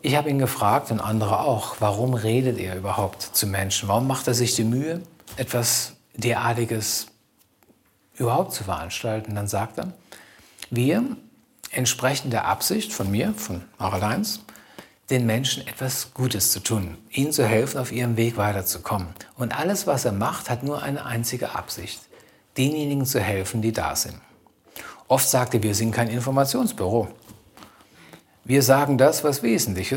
Ich habe ihn gefragt und andere auch, warum redet er überhaupt zu Menschen? Warum macht er sich die Mühe, etwas derartiges überhaupt zu veranstalten? Dann sagt er, wir, entsprechend der Absicht von mir, von Harald Heinz, den Menschen etwas Gutes zu tun, ihnen zu helfen, auf ihrem Weg weiterzukommen. Und alles, was er macht, hat nur eine einzige Absicht, denjenigen zu helfen, die da sind. Oft sagt er, wir sind kein Informationsbüro. Wir sagen das, was wesentlich ist.